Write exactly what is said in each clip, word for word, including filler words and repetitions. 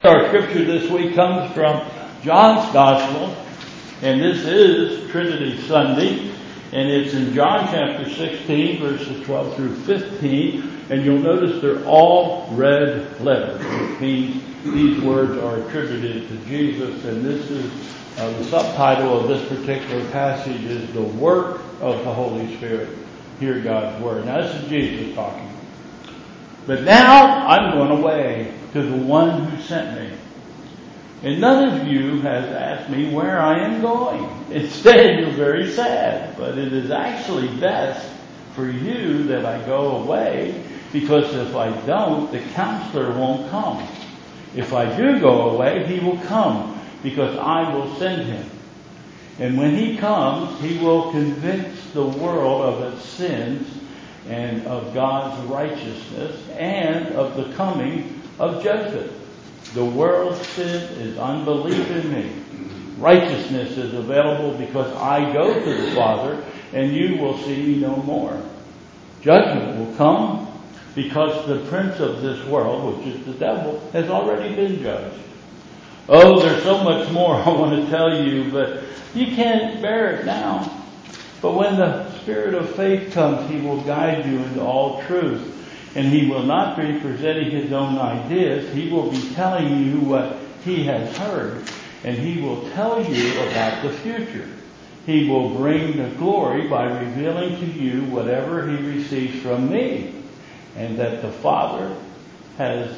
Our scripture this week comes from John's Gospel, and this is Trinity Sunday, and it's in John chapter sixteen, verses twelve through fifteen, and you'll notice they're all red letters, which means these words are attributed to Jesus, and this is uh, the subtitle of this particular passage is The Work of the Holy Spirit. Hear God's Word. Now this is Jesus talking. But now I'm going away to the one who sent me. And none of you has asked me where I am going. Instead, you're very sad. But it is actually best for you that I go away, because if I don't, the counselor won't come. If I do go away, he will come, because I will send him. And when he comes, he will convince the world of its sins and of God's righteousness and of the coming of judgment. The world's sin is unbelief in me. Righteousness is available because I go to the Father, and you will see me no more. Judgment will come because the prince of this world, which is the devil, has already been judged. Oh, there's so much more I want to tell you, but you can't bear it now. But when the Spirit of faith comes, he will guide you into all truth. And he will not be presenting his own ideas. He will be telling you what he has heard. And he will tell you about the future. He will bring the glory by revealing to you whatever he receives from me. And that the Father has,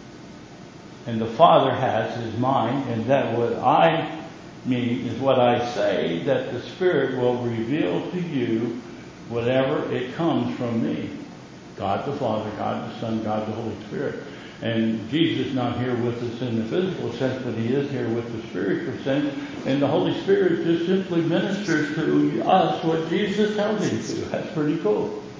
and the Father has his mind. And that what I mean is what I say, that the Spirit will reveal to you whatever it comes from me. God the Father, God the Son, God the Holy Spirit. And Jesus is not here with us in the physical sense, but he is here with the spiritual sense. And the Holy Spirit just simply ministers to us what Jesus tells him to. That's pretty cool.